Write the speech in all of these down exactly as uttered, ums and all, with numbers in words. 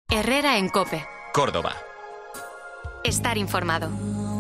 Herrera en COPE. Córdoba. Estar informado.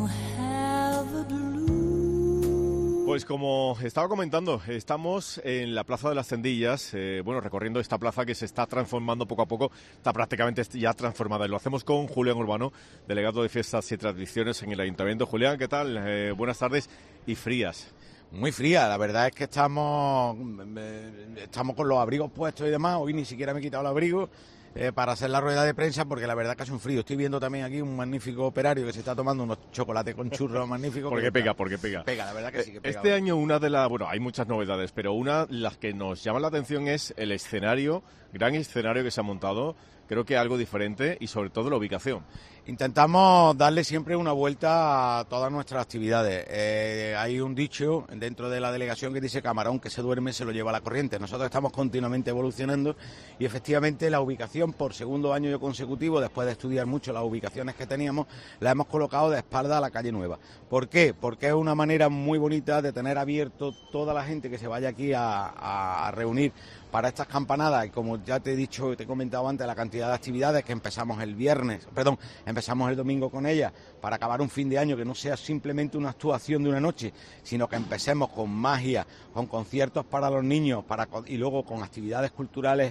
Pues como estaba comentando, estamos en la Plaza de las Tendillas, eh, bueno, recorriendo esta plaza que se está transformando poco a poco, está prácticamente ya transformada. Y lo hacemos con Julián Urbano, delegado de Fiestas y Tradiciones en el Ayuntamiento. Julián, ¿qué tal? Eh, buenas tardes y frías. Muy fría, la verdad es que estamos, estamos con los abrigos puestos y demás. Hoy ni siquiera me he quitado el abrigo eh, para hacer la rueda de prensa porque la verdad es que hace un frío. Estoy viendo también aquí un magnífico operario que se está tomando unos chocolates con churros magníficos. Porque pega, porque pega. Pega, la verdad que sí que pega. Este año una de las, bueno, hay muchas novedades, pero una de las que nos llama la atención es el escenario, gran escenario que se ha montado. Creo que algo diferente y sobre todo la ubicación. Intentamos darle siempre una vuelta a todas nuestras actividades. Eh, hay un dicho dentro de la delegación que dice: camarón que se duerme se lo lleva la corriente. Nosotros estamos continuamente evolucionando y efectivamente la ubicación, por segundo año consecutivo, después de estudiar mucho las ubicaciones que teníamos, la hemos colocado de espalda a la calle Nueva. ¿Por qué? Porque es una manera muy bonita de tener abierto toda la gente que se vaya aquí a, a, a reunir para estas campanadas. Y como ya te he dicho, te he comentado antes, la cantidad de actividades que empezamos el viernes, perdón, empezamos el domingo con ellas, para acabar un fin de año que no sea simplemente una actuación de una noche, sino que empecemos con magia, con conciertos para los niños, para y luego con actividades culturales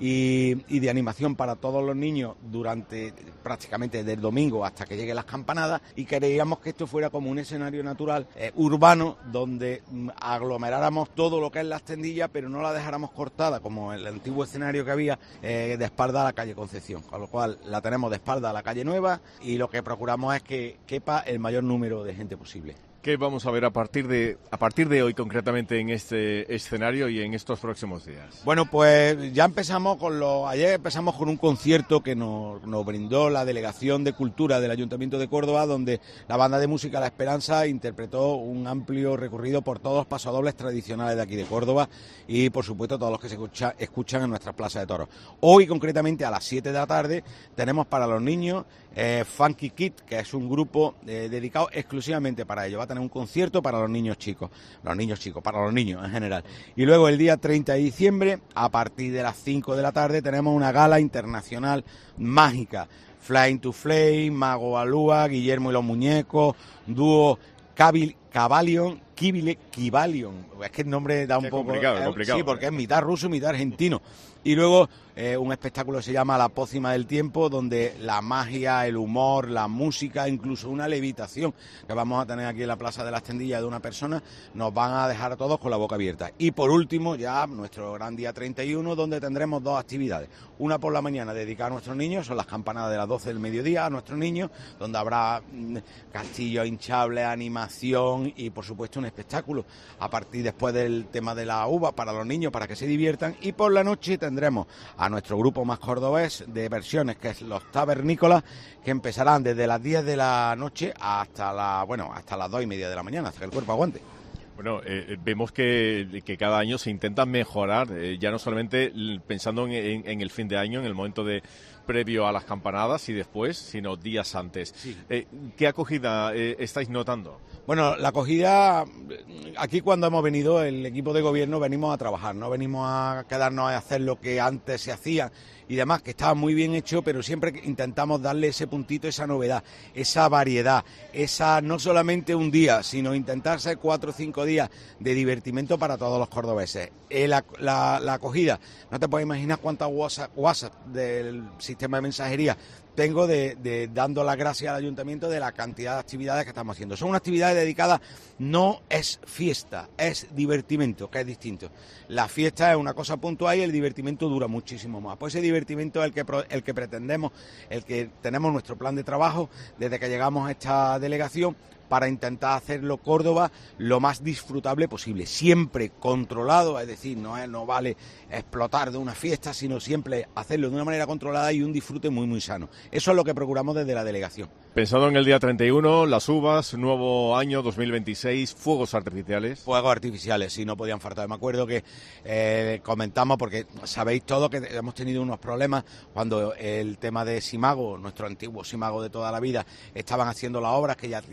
y, y de animación para todos los niños durante prácticamente desde el domingo hasta que lleguen las campanadas, y creíamos que esto fuera como un escenario natural, eh, urbano, donde mm, aglomeráramos todo lo que es las tendillas, pero no la dejáramos cortada como el antiguo escenario que había eh, de espalda a la calle Concepción, con lo cual la tenemos de espalda a la calle Nueva y lo que procuramos es que quepa el mayor número de gente posible. ¿Qué vamos a ver a partir de a partir de hoy concretamente en este escenario y en estos próximos días? Bueno, pues ya empezamos con los... Ayer empezamos con un concierto que nos, nos brindó la Delegación de Cultura del Ayuntamiento de Córdoba, donde la banda de música La Esperanza interpretó un amplio recorrido por todos los pasodobles tradicionales de aquí de Córdoba y, por supuesto, todos los que se escucha, escuchan en nuestra Plaza de Toros. Hoy, concretamente, a las siete de la tarde, tenemos para los niños eh, Funky Kid, que es un grupo eh, dedicado exclusivamente para ellos. Va a tener un concierto para los niños chicos, los niños chicos, para los niños en general. Y luego el día treinta de diciembre, a partir de las cinco de la tarde, tenemos una gala internacional mágica. Flying to Flame, Mago Alúa, Guillermo y los Muñecos, dúo Cabil, Cabalion, Kibile, Kibalion. Es que el nombre da un es poco... complicado, eh, es complicado. Sí, porque es mitad ruso, mitad argentino. Y luego eh, un espectáculo que se llama La Pócima del Tiempo, donde la magia, el humor, la música, incluso una levitación que vamos a tener aquí en la Plaza de las Tendillas de una persona, nos van a dejar a todos con la boca abierta. Y por último, ya nuestro gran día treinta y uno, donde tendremos dos actividades. Una por la mañana dedicada a nuestros niños, son las campanadas de las doce del mediodía a nuestros niños, donde habrá mmm, castillos hinchables, animación y por supuesto un espectáculo a partir después del tema de la uva para los niños, para que se diviertan. Y por la noche tendremos a nuestro grupo más cordobés de versiones, que es los Tabernícolas, que empezarán desde las diez de la noche hasta la, bueno, hasta las dos y media de la mañana, hasta que el cuerpo aguante. Bueno, eh, vemos que, que cada año se intenta mejorar, eh, ya no solamente pensando en, en, en el fin de año, en el momento de previo a las campanadas y después, sino días antes. Sí. Eh, ¿Qué acogida eh, estáis notando? Bueno, la acogida, aquí cuando hemos venido, el equipo de gobierno, venimos a trabajar, no venimos a quedarnos a hacer lo que antes se hacía y demás, que estaba muy bien hecho, pero siempre intentamos darle ese puntito, esa novedad, esa variedad, esa no solamente un día, sino intentar ser cuatro o cinco días de divertimento para todos los cordobeses. Eh, la, la, la acogida, no te puedes imaginar cuántas WhatsApp, WhatsApp del sistema de mensajería tengo de, de dando las gracias al ayuntamiento de la cantidad de actividades que estamos haciendo. Son actividades dedicadas, no es fiesta, es divertimento, que es distinto. La fiesta es una cosa puntual y el divertimento dura muchísimo más. Pues ese divertimento es el que, el que pretendemos, el que tenemos nuestro plan de trabajo desde que llegamos a esta delegación, para intentar hacerlo Córdoba lo más disfrutable posible, siempre controlado, es decir, no, es, no vale explotar de una fiesta, sino siempre hacerlo de una manera controlada y un disfrute muy muy sano. Eso es lo que procuramos desde la delegación. Pensado en el día treinta y uno, las uvas, nuevo año dos mil veintiséis, fuegos artificiales. Fuegos artificiales, sí, no podían faltar. Me acuerdo que eh, comentamos, porque sabéis todo que hemos tenido unos problemas cuando el tema de Simago, nuestro antiguo Simago de toda la vida, estaban haciendo las obras que ya tienen abiertas,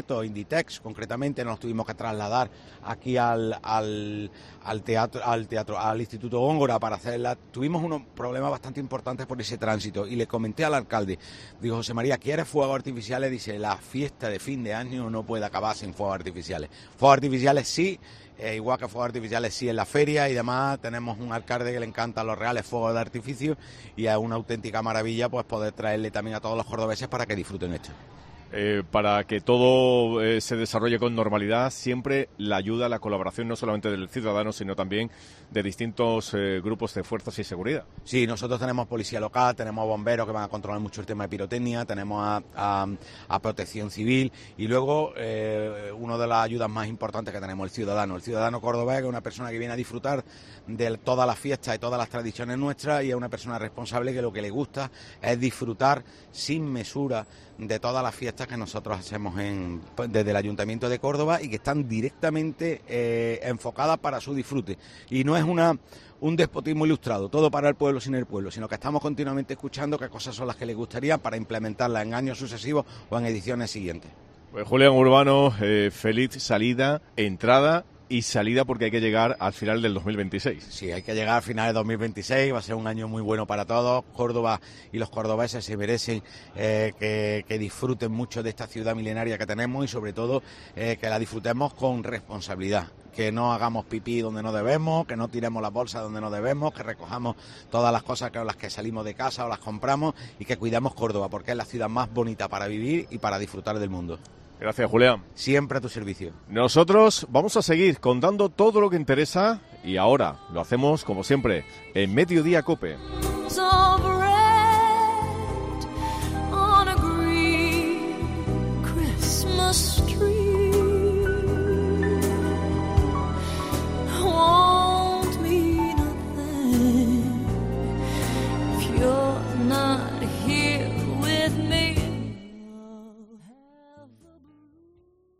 conciertos, Inditex concretamente, nos tuvimos que trasladar aquí al, al, al teatro, al teatro, al Instituto Góngora para hacerla. Tuvimos unos problemas bastante importantes por ese tránsito y le comenté al alcalde, digo, José María, ¿quieres fuegos artificiales? Dice, la fiesta de fin de año no puede acabar sin fuegos artificiales. Fuegos artificiales sí. Eh, igual que fuegos artificiales sí en la feria y demás, tenemos un alcalde que le encantan los reales fuegos de artificio y es una auténtica maravilla pues poder traerle también a todos los cordobeses para que disfruten esto. Eh, para que todo eh, se desarrolle con normalidad, siempre la ayuda, la colaboración no solamente del ciudadano, sino también de distintos eh, grupos de fuerzas y seguridad. Sí, nosotros tenemos policía local, tenemos bomberos que van a controlar mucho el tema de pirotecnia, tenemos a, a, a protección civil y luego eh, una de las ayudas más importantes que tenemos, el ciudadano. El ciudadano cordobés, que es una persona que viene a disfrutar de todas las fiestas y todas las tradiciones nuestras y es una persona responsable que lo que le gusta es disfrutar sin mesura de todas las fiestas que nosotros hacemos en, desde el Ayuntamiento de Córdoba y que están directamente eh, enfocadas para su disfrute. Y no es una un despotismo ilustrado, todo para el pueblo sin el pueblo, sino que estamos continuamente escuchando qué cosas son las que les gustaría para implementarlas en años sucesivos o en ediciones siguientes. Pues Julián Urbano, eh, feliz salida, entrada y salida porque hay que llegar al final del dos mil veintiséis. Sí, hay que llegar al final de dos mil veintiséis, va a ser un año muy bueno para todos. Córdoba y los cordobeses se merecen eh, que, que disfruten mucho de esta ciudad milenaria que tenemos y sobre todo eh, que la disfrutemos con responsabilidad. Que no hagamos pipí donde no debemos, que no tiremos las bolsas donde no debemos, que recojamos todas las cosas con las que salimos de casa o las compramos y que cuidemos Córdoba porque es la ciudad más bonita para vivir y para disfrutar del mundo. Gracias, Julián. Siempre a tu servicio. Nosotros vamos a seguir contando todo lo que interesa y ahora lo hacemos, como siempre, en Mediodía Cope.